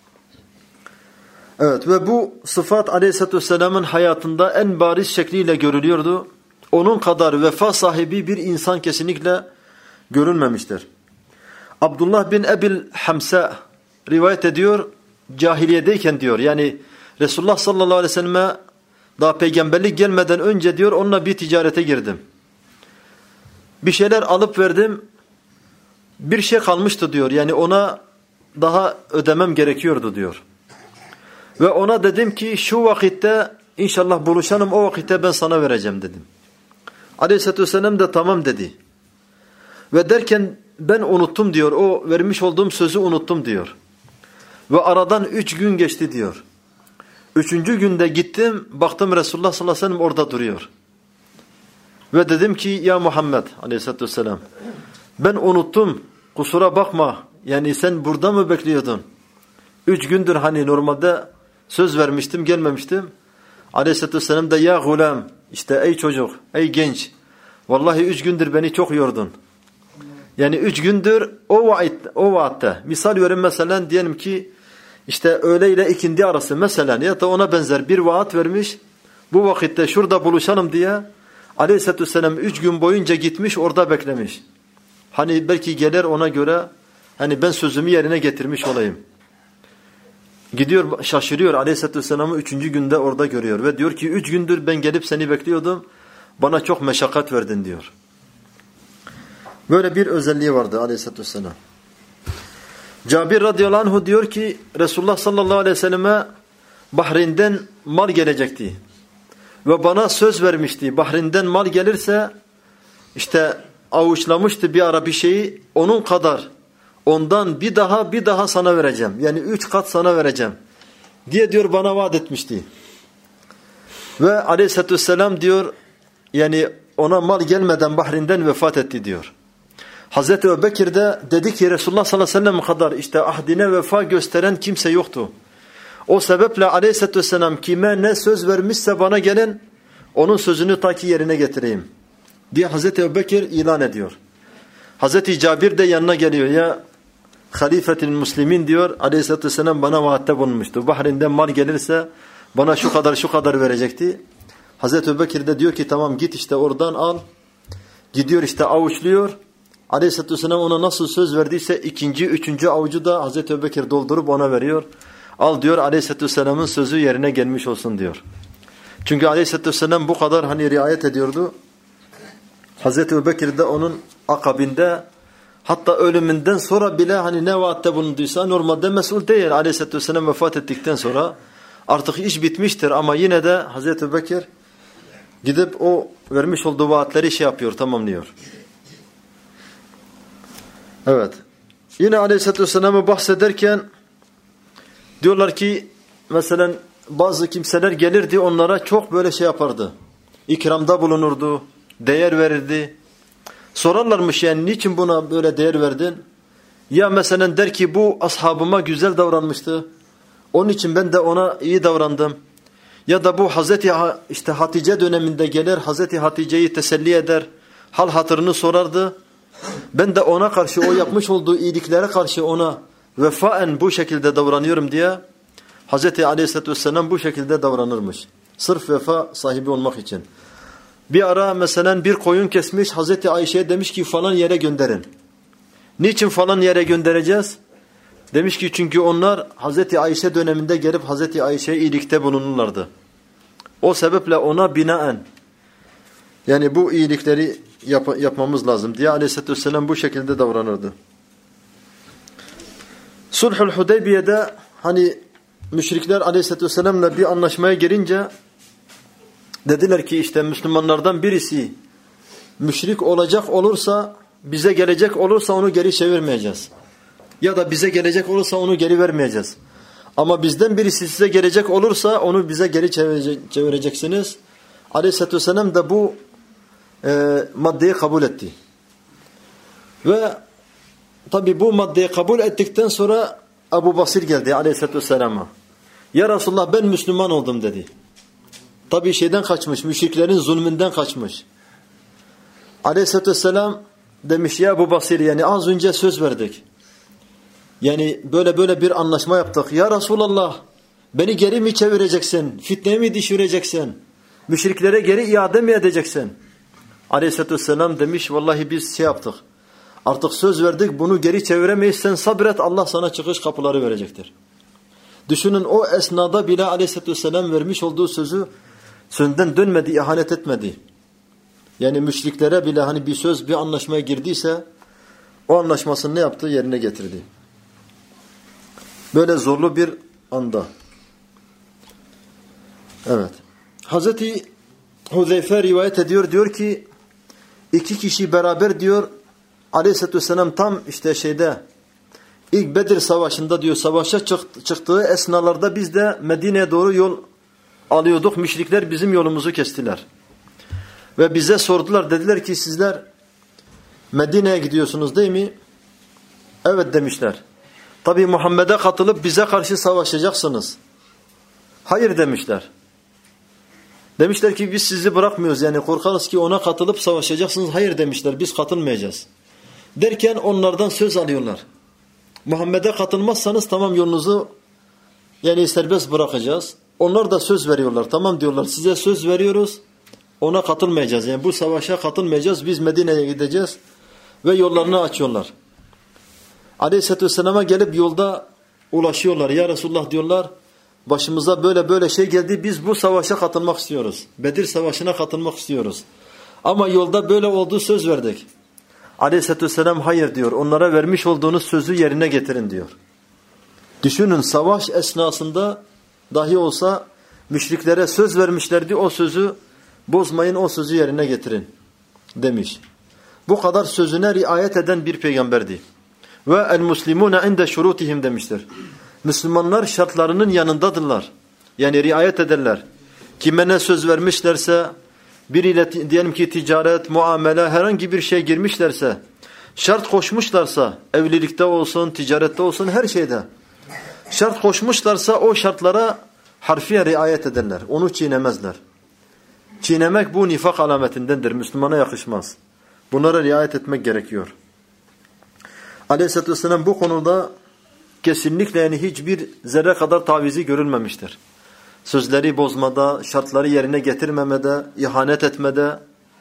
Evet ve bu sıfat Aleyhisselatü Vesselam'ın hayatında en bariz şekliyle görülüyordu. Onun kadar vefa sahibi bir insan kesinlikle görülmemiştir. Abdullah bin Ebil Hamsa rivayet ediyor, cahiliyedeyken diyor, yani Resulullah sallallahu aleyhi ve selleme daha peygamberlik gelmeden önce diyor, onunla bir ticarete girdim. Bir şeyler alıp verdim, bir şey kalmıştı diyor, yani ona daha ödemem gerekiyordu diyor. Ve ona dedim ki şu vakitte inşallah buluşalım, o vakitte ben sana vereceğim dedim. Aleyhisselatü Vesselam da tamam dedi. Ve derken ben unuttum diyor, o vermiş olduğum sözü unuttum diyor. Ve aradan 3 gün geçti diyor. 3. günde gittim, baktım Resulullah sallallahu aleyhi ve sellem orada duruyor. Ve dedim ki ya Muhammed Aleyhisselatü Vesselam, ben unuttum, kusura bakma, yani sen burada mı bekliyordun? 3 gündür hani normalde söz vermiştim, gelmemiştim. Aleyhisselatü Vesselam da ya gulam, İşte ey çocuk, ey genç, vallahi 3 gündür beni çok yordun. Yani 3 gündür o vaatte. Misal veriyorum, mesela diyelim ki işte öğle ile ikindi arası mesela ya da ona benzer bir vaat vermiş. Bu vakitte şurada buluşalım diye Aleyhisselatü Vesselam 3 gün boyunca gitmiş, orada beklemiş. Hani belki gelir ona göre, hani ben sözümü yerine getirmiş olayım. Gidiyor, şaşırıyor, Aleyhisselatü Vesselam'ı 3. günde orada görüyor ve diyor ki 3 gündür ben gelip seni bekliyordum, bana çok meşakkat verdin diyor. Böyle bir özelliği vardı Aleyhisselatü Vesselam. Cabir radıyallahu anh diyor ki Resulullah sallallahu aleyhi ve selleme Bahreyn'den mal gelecekti. Ve bana söz vermişti. Bahreyn'den mal gelirse işte avuçlamıştı bir ara bir şeyi, onun kadar, ondan bir daha sana vereceğim. Yani 3 kat sana vereceğim diye diyor bana vaat etmişti. Ve Aleyhisselatü Vesselam diyor yani ona mal gelmeden Bahreyn'den vefat etti diyor. Hazreti Ebubekir de dedi ki Resulullah sallallahu aleyhi ve sellem kadar işte ahdine vefa gösteren kimse yoktu. O sebeple Aleyhisselatü Vesselam kime ne söz vermişse bana gelin, onun sözünü ta ki yerine getireyim diye Hazreti Ebubekir ilan ediyor. Hazreti Cabir de yanına geliyor, ya halifetil muslimin diyor, Aleyhisselatü Vesselam bana vaatte bulunmuştu. Bahreyn'den mal gelirse bana şu kadar verecekti. Hazreti Ebubekir de diyor ki tamam git işte oradan al. Gidiyor işte avuçluyor. Aleyhisselatü Vesselam ona nasıl söz verdiyse 2. 3. avucu da Hazreti Ebubekir doldurup ona veriyor. Al diyor, Aleyhisselatü Vesselam'ın sözü yerine gelmiş olsun diyor. Çünkü Aleyhisselatü Vesselam bu kadar hani riayet ediyordu. Hazreti Ebubekir de onun akabinde, hatta ölümünden sonra bile hani ne vaatte bulunduysa normalde mesul değil. Aleyhisselatü Vesselam vefat ettikten sonra artık iş bitmiştir ama yine de Hazreti Ebubekir gidip o vermiş olduğu vaatleri şey yapıyor, tamamlıyor. Evet. Yine Aleyhisselatü Vesselam'ı bahsederken diyorlar ki mesela bazı kimseler gelirdi, onlara çok böyle şey yapardı. İkramda bulunurdu, değer verirdi. Sorarlarmış yani niçin buna böyle değer verdin? Ya mesela der ki bu ashabıma güzel davranmıştı, onun için ben de ona iyi davrandım. Ya da bu Hazreti işte Hatice döneminde gelir, Hazreti Hatice'yi teselli eder, hal hatırını sorardı. Ben de ona karşı, o yapmış olduğu iyiliklere karşı ona vefaen bu şekilde davranıyorum diye Hazreti Aleyhisselatü Vesselam bu şekilde davranırmış. Sırf vefa sahibi olmak için. Bir ara mesela bir koyun kesmiş, Hazreti Ayşe'ye demiş ki falan yere gönderin. Niçin falan yere göndereceğiz? Demiş ki çünkü onlar Hazreti Ayşe döneminde gelip Hazreti Ayşe'ye iyilikte bulunurlardı. O sebeple ona binaen yani bu iyilikleri yapmamız lazım diye Aleyhisselatü Vesselam bu şekilde davranırdı. Sulhul Hudeybiye'de hani müşrikler Aleyhisselatü Vesselam'la bir anlaşmaya girince dediler ki işte Müslümanlardan birisi müşrik olacak olursa, bize gelecek olursa onu geri çevirmeyeceğiz. Ya da bize gelecek olursa onu geri vermeyeceğiz. Ama bizden birisi size gelecek olursa onu bize geri çevireceksiniz. Aleyhisselatü Vesselam da bu maddeyi kabul etti. Ve tabi bu maddeyi kabul ettikten sonra Ebu Basir geldi Aleyhisselatü Vesselam'a. Ya Resulullah ben Müslüman oldum dedi. Tabi şeyden kaçmış, müşriklerin zulmünden kaçmış. Aleyhisselatü Vesselam demiş ya Ebu Basir yani az önce söz verdik. Yani böyle bir anlaşma yaptık. Ya Resulallah beni geri mi çevireceksin? Fitneye mi düşüreceksin? Müşriklere geri iade mi edeceksin? Aleyhisselatü Vesselam demiş vallahi biz şey yaptık. Artık söz verdik, bunu geri çeviremeyiz. Sen sabret, Allah sana çıkış kapıları verecektir. Düşünün o esnada bile Aleyhisselatü Vesselam vermiş olduğu sözü sözünden dönmedi, ihanet etmedi. Yani müşriklere bile hani bir söz, bir anlaşmaya girdiyse o anlaşmasını ne yaptı? Yerine getirdi. Böyle zorlu bir anda. Evet. Hazreti Huzeyfe rivayet ediyor, diyor ki 2 kişi beraber diyor Aleyhisselatü Vesselam tam işte şeyde ilk Bedir Savaşı'nda diyor savaşa çıktığı esnalarda biz de Medine'ye doğru yol alıyorduk. Müşrikler bizim yolumuzu kestiler. Ve bize sordular, dediler ki sizler Medine'ye gidiyorsunuz değil mi? Evet demişler. Tabi Muhammed'e katılıp bize karşı savaşacaksınız. Hayır demişler. Demişler ki biz sizi bırakmıyoruz, yani korkarız ki ona katılıp savaşacaksınız. Hayır demişler, biz katılmayacağız. Derken onlardan söz alıyorlar. Muhammed'e katılmazsanız tamam, yolunuzu yani serbest bırakacağız. Onlar da söz veriyorlar. Tamam diyorlar, size söz veriyoruz. Ona katılmayacağız. Yani bu savaşa katılmayacağız. Biz Medine'ye gideceğiz. Ve yollarını açıyorlar. Aleyhisselatü Vesselam'a gelip yolda ulaşıyorlar. Ya Resulullah diyorlar, başımıza böyle böyle şey geldi. Biz bu savaşa katılmak istiyoruz. Bedir Savaşı'na katılmak istiyoruz. Ama yolda böyle olduğu söz verdik. Aleyhisselatü Vesselam hayır diyor. Onlara vermiş olduğunuz sözü yerine getirin diyor. Düşünün, savaş esnasında dahi olsa müşriklere söz vermişlerdi. O sözü bozmayın, o sözü yerine getirin demiş. Bu kadar sözüne riayet eden bir peygamberdi. Ve el muslimune inde şurutihim demiştir. Müslümanlar şartlarının yanındadırlar. Yani riayet ederler. Kime ne söz vermişlerse, biriyle diyelim ki ticaret, muamele, herhangi bir şey girmişlerse, şart koşmuşlarsa, evlilikte olsun, ticarette olsun, her şeyde şart koşmuşlarsa o şartlara harfiyen riayet ederler. Onu çiğnemezler. Çiğnemek bu nifak alametindendir. Müslümana yakışmaz. Bunlara riayet etmek gerekiyor. Aleyhisselatü Vesselam bu konuda kesinlikle yani hiçbir zerre kadar tavizi görülmemiştir. Sözleri bozmada, şartları yerine getirmemede, ihanet etmede,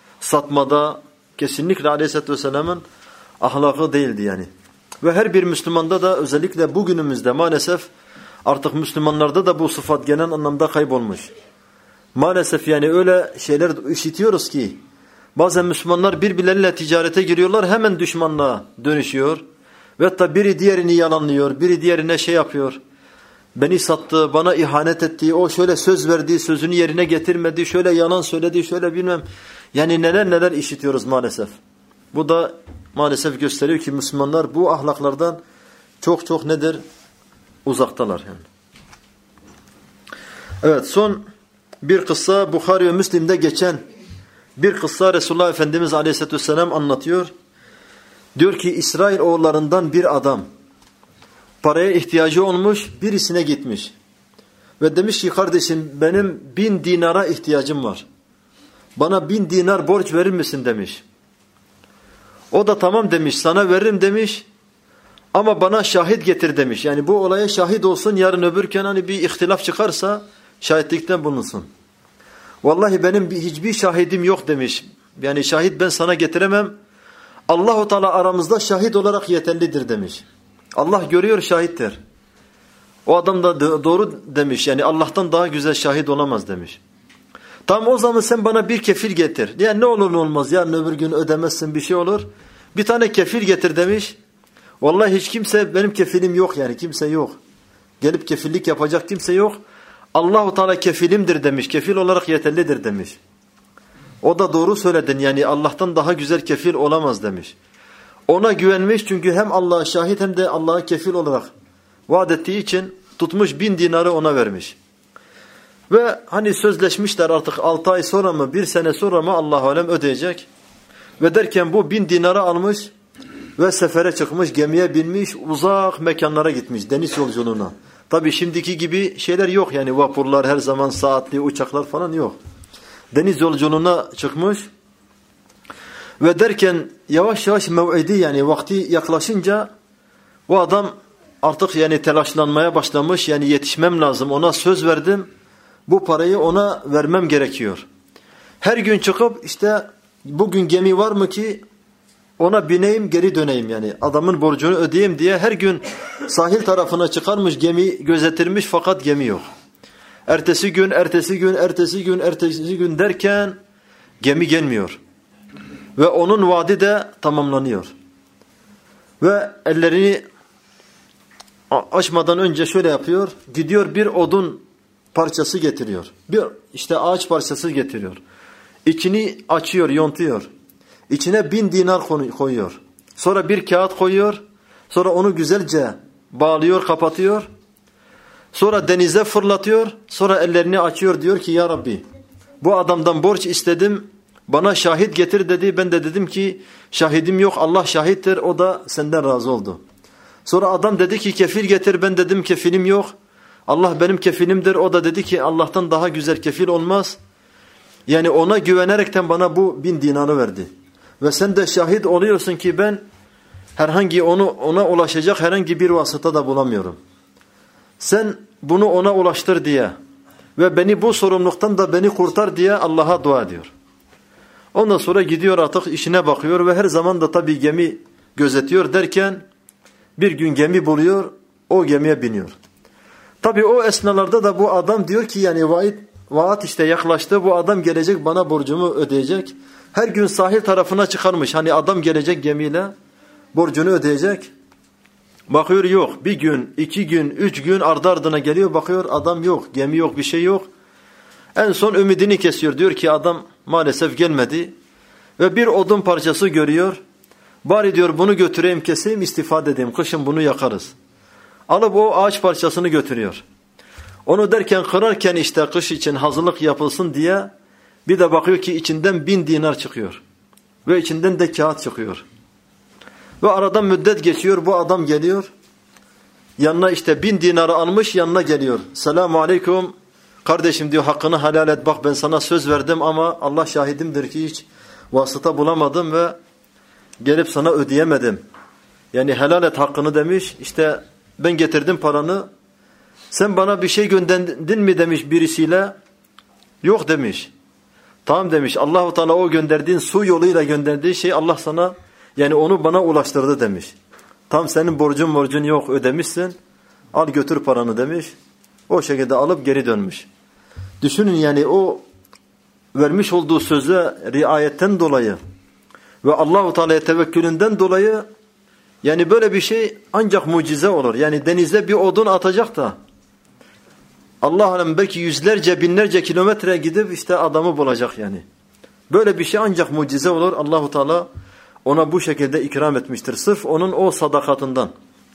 satmada kesinlikle Aleyhisselatü Vesselam'ın ahlakı değildi yani. Ve her bir Müslümanda da özellikle bugünümüzde maalesef artık Müslümanlarda da bu sıfat genel anlamda kaybolmuş. Maalesef yani öyle şeyler işitiyoruz ki bazen Müslümanlar birbirleriyle ticarete giriyorlar, hemen düşmanlığa dönüşüyor. Ve hatta biri diğerini yalanlıyor, biri diğerine şey yapıyor. Beni sattı, bana ihanet etti, o şöyle söz verdi, sözünü yerine getirmedi, şöyle yalan söyledi, şöyle bilmem. Yani neler neler işitiyoruz maalesef. Bu da maalesef gösteriyor ki Müslümanlar bu ahlaklardan çok çok nedir? Uzaktalar yani. Evet, son bir kıssa Bukhari ve Müslim'de geçen bir kıssa Resulullah Efendimiz Aleyhisselatü Vesselam anlatıyor. Diyor ki İsrail oğullarından bir adam paraya ihtiyacı olmuş, birisine gitmiş. Ve demiş ki kardeşim benim 1000 dinara ihtiyacım var. Bana 1000 dinar borç verir misin demiş. O da tamam demiş, sana veririm demiş. Ama bana şahit getir demiş. Yani bu olaya şahit olsun, yarın öbürken hani bir ihtilaf çıkarsa şahitlikten bulunsun. Vallahi benim hiçbir şahidim yok demiş. Yani şahit ben sana getiremem. Allah-u Teala aramızda şahit olarak yeterlidir demiş. Allah görüyor, şahittir. O adam da doğru demiş. Yani Allah'tan daha güzel şahit olamaz demiş. Tamam, o zaman sen bana bir kefil getir. Yani ne olur ne olmaz, yarın öbür gün ödemezsin, bir şey olur. Bir tane kefil getir demiş. Vallahi hiç kimse, benim kefilim yok yani, kimse yok. Gelip kefillik yapacak kimse yok. Allah-u Teala kefilimdir demiş. Kefil olarak yeterlidir demiş. O da doğru söyledin, yani Allah'tan daha güzel kefil olamaz demiş. Ona güvenmiş çünkü hem Allah'a şahit hem de Allah'a kefil olarak vaat ettiği için tutmuş 1000 dinarı ona vermiş. Ve hani sözleşmişler artık 6 ay sonra mı 1 sene sonra mı Allah-u Alem ödeyecek. Ve derken bu 1000 dinarı almış ve sefere çıkmış, gemiye binmiş, uzak mekanlara gitmiş, deniz yolculuğuna. Tabii şimdiki gibi şeyler yok yani, vapurlar her zaman saatli, uçaklar falan yok. Deniz yolculuğuna çıkmış ve derken yavaş yavaş mev'idi, yani vakti yaklaşınca o adam artık yani telaşlanmaya başlamış. Yani yetişmem lazım, ona söz verdim, bu parayı ona vermem gerekiyor. Her gün çıkıp işte bugün gemi var mı ki ona bineyim geri döneyim, yani adamın borcunu ödeyeyim diye her gün sahil tarafına çıkarmış, gemi gözetirmiş fakat gemi yok. Ertesi gün derken gemi gelmiyor. Ve onun vaadi de tamamlanıyor. Ve ellerini açmadan önce şöyle yapıyor. Gidiyor bir odun parçası getiriyor. Bir işte ağaç parçası getiriyor. İçini açıyor, yontuyor. İçine 1000 dinar koyuyor. Sonra bir kağıt koyuyor. Sonra onu güzelce bağlıyor, kapatıyor. Sonra denize fırlatıyor. Sonra ellerini açıyor, diyor ki ya Rabbi, bu adamdan borç istedim. Bana şahit getir dedi. Ben de dedim ki şahidim yok, Allah şahittir. O da senden razı oldu. Sonra adam dedi ki kefil getir. Ben dedim kefilim yok, Allah benim kefilimdir. O da dedi ki Allah'tan daha güzel kefil olmaz. Yani ona güvenerekten bana bu 1000 dinarı verdi. Ve sen de şahit oluyorsun ki ben herhangi ona ulaşacak herhangi bir vasıta da bulamıyorum. Sen bunu ona ulaştır diye ve beni bu sorumluluktan da beni kurtar diye Allah'a dua ediyor. Ondan sonra gidiyor artık işine bakıyor ve her zaman da tabii gemi gözetiyor derken bir gün gemi buluyor, o gemiye biniyor. Tabii o esnalarda da bu adam diyor ki yani vaat işte yaklaştı, bu adam gelecek bana borcumu ödeyecek. Her gün sahil tarafına çıkarmış, hani adam gelecek gemiyle borcunu ödeyecek. Bakıyor yok, bir gün, 2 gün, 3 gün ardı ardına geliyor, bakıyor adam yok, gemi yok, bir şey yok. En son ümidini kesiyor, diyor ki adam maalesef gelmedi. Ve bir odun parçası görüyor. Bari diyor bunu götüreyim, keseyim, istifade edeyim, kışın bunu yakarız. Alıp o ağaç parçasını götürüyor. Onu derken kırarken işte kış için hazırlık yapılsın diye bir de bakıyor ki içinden 1000 dinar çıkıyor. Ve içinden de kağıt çıkıyor. Ve aradan müddet geçiyor, bu adam geliyor. Yanına işte 1000 dinarı almış, yanına geliyor. Selamun aleyküm. Kardeşim diyor hakkını helal et, bak ben sana söz verdim ama Allah şahidimdir ki hiç vasıta bulamadım ve gelip sana ödeyemedim. Yani helal et hakkını demiş. İşte ben getirdim paranı. Sen bana bir şey gönderdin mi demiş birisiyle. Yok demiş. Tamam demiş. Allahu Teala o gönderdiğin su yoluyla gönderdiği şey Allah sana yani onu bana ulaştırdı demiş. Tam senin borcun yok, ödemişsin. Al götür paranı demiş. O şekilde alıp geri dönmüş. Düşünün yani o vermiş olduğu söze riayetten dolayı ve Allahu Teala'ya tevekkülünden dolayı yani böyle bir şey ancak mucize olur. Yani denize bir odun atacak da Allah alem belki yüzlerce binlerce kilometre gidip işte adamı bulacak yani. Böyle bir şey ancak mucize olur. Allahu Teala ona bu şekilde ikram etmiştir. Sırf onun o sadakatından,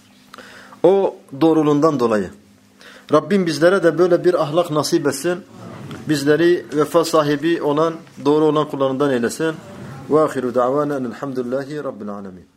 o doğruluğundan dolayı. Rabbim bizlere de böyle bir ahlak nasip etsin. Bizleri vefa sahibi olan, doğru olan kullarından eylesin. Ve ahiru da'vana elhamdülillahi rabbil alemin.